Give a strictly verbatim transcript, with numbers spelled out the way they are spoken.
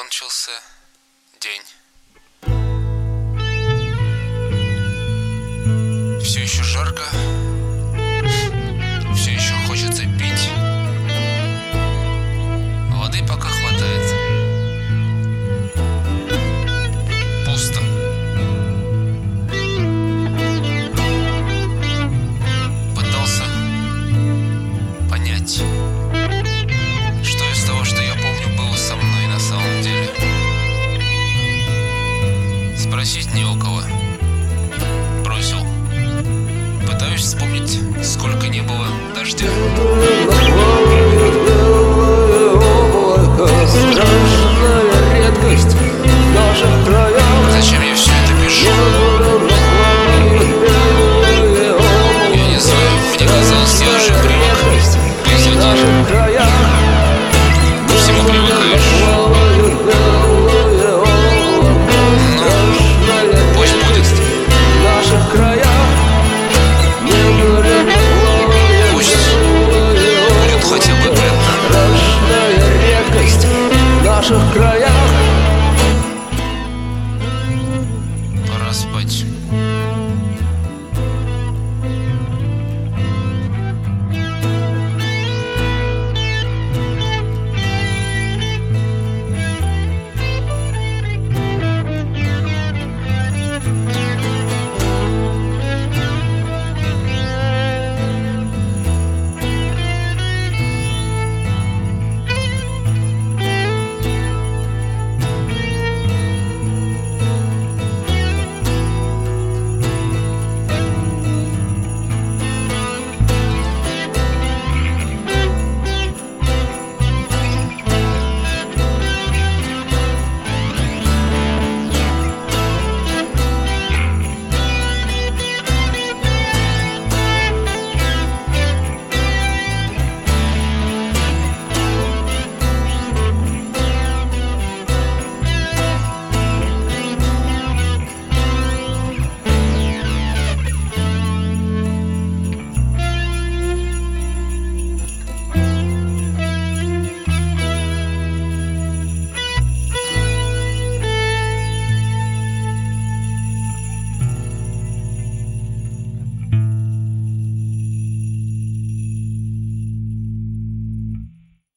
закончился день. Все еще жарко, все еще хочется пить. Воды пока хватает. Пусто. Пытался понять, что из того, что я помню, было со мной на самом деле. Спросить не у кого. Бросил. Пытаюсь вспомнить, сколько не было дождя. Страшная редкость в наших краях. Зачем я все это пишу? Я не знаю, мне казалось, я уже привык быть один. Ко всему привыкаешь. Ну, пусть будет. В наших краях. Пусть будет хотя бы это. Страшная редкость в наших краях.